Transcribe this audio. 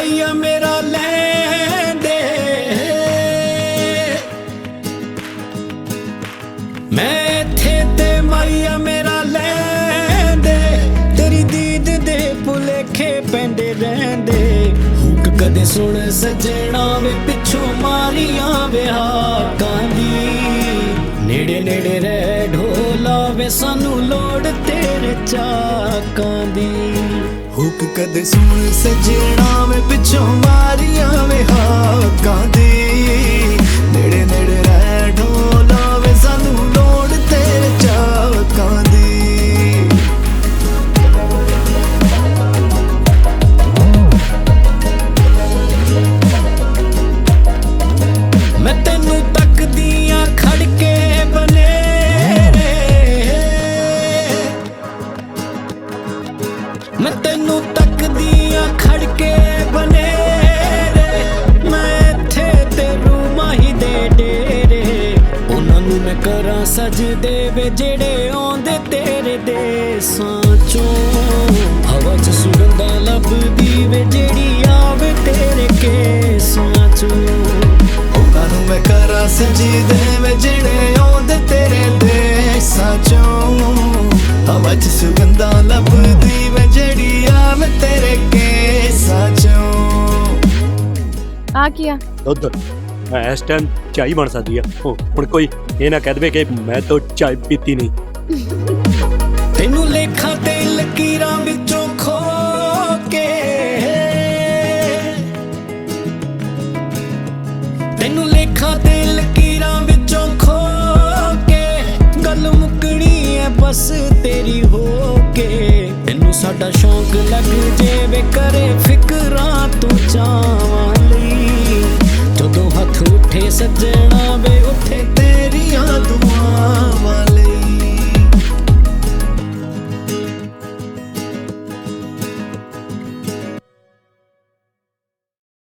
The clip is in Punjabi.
ਮਾਈਆ ਮੇਰਾ ਲੈਂਦੇ ਮੈਂ ਇੱਥੇ ਤੇ ਮਾਈਆ ਮੇਰਾ ਲੈਂਦੇ ਤੇਰੀ ਦੀਦ ਦੇ ਭੁਲੇਖੇ ਪੈਂਦੇ ਰਹਿੰਦੇ ਹੁੱਕ ਕਦੇ ਸੁਣ ਸੱਜਣਾ ਵੇ ਪਿੱਛੋਂ ਮਾਰੀਆਂ ਵਿਹਾਕਾਂ ਦੀ ਨੇੜੇ ਨੇੜੇ ਰਹਿ ਢੋਲਾ ਵੇ ਸਾਨੂੰ ਲੋੜ ਤੇਰੇ ਚਾਕਾਂ ਦੀ ਹੁੱਕ ਕਦੇ ਸੁਣ ਸੱਜਣਾ ਵੇ ਪਿੱਛੋਂ ਮਾਰੀਆਂ ਵਿਹਾਕਾਂ ਦੀ ਨੇੜੇ ਨੇੜੇ ਰਹਿ ਢੋਲਾ ਵੇ ਸਾਨੂੰ ਲੋੜ ਤੇਰੇ ਚਾਕਾਂ ਦੀ ਮੈਂ ਤੈਨੂੰ ਤੱਕਦੀਆਂ ਖੜ ਕੇ ਬਨੇਰੇ ਮੈਂ ਤੈਨੂੰ ਤੱਕਦੀਆਂ ਖੜ ਕੇ ਬਨੇਰੇ ਮੈਂ ਇੱਥੇ ਤੇ ਰੂਮਾਹੀ ਦੇ ਡੇਰੇ ਉਹਨਾਂ ਨੂੰ ਮੈਂ ਕਰਾਂ ਸਜਦੇ ਵੇ ਜਿਹੜੇ ਆਉਂਦੇ ਤੇਰੇ ਦੇਸਾਂ ਚੋਂ ਹਵਾ 'ਚ ਸੁਗੰਧਾਂ ਲੱਭਦੀ ਵੇ ਜਿਹੜੀ ਆਵੇ ਤੇਰੇ ਕੇਸਾਂ ਚੋਂ ਉਹਨਾਂ ਨੂੰ ਮੈਂ ਕਰਾਂ ਸਜਦੇ ਵੇ ਜਿਹੜੇ ਆਉਂਦੇ ਤੇਰੇ ਦੇਸਾਂ ਚੋਂ ਹਵਾ 'ਚ ਸੁਗੰਧਾਂ ਲੱਭਦੀ ਵੇ ਜਿਹੜੀ ਆਵੇ ਤੇਰੇ ਕੇਸਾਂ ਚੋਂ ਆ ਕੀ ਆ ਦੁੱਧ ਇਸ ਟਾਈਮ ਚਾਈ ਬਣ ਸਕਦੀ ਆ ਹੁਣ ਕੋਈ ਇਹ ਨਾ ਕਹਿ ਦੇਵੇ ਕਿ ਮੈਂ ਤਾਂ ਚਾय ਪੀਤੀ ਨਹੀਂ ਤੈਨੂੰ ਲੇਖਾਂ ਤੇ ਲਕੀਰਾਂ ਵਿੱਚੋਂ ਖੋ ਕੇ ਤੈਨੂੰ ਲੇਖਾਂ ਤੇ ਲਕੀਰਾਂ ਵਿੱਚੋਂ ਖੋ ਕੇ ਗੱਲ ਮੁੱਕਣੀ ਐ ਬਸ ਤੇਰੀ ਹੋ ਕੇ ਤੈਨੂੰ ਸਾਡਾ ਸ਼ੌਂਕ ਲੱਗ ਜੇ ਕਰੇ ਫਿਕਰਾਂ ਤੂੰ ਚਾਵਾਂ ਲਈ ਜਦੋਂ ਹੱਥ ਉੱਠੇ ਸੱਜੇ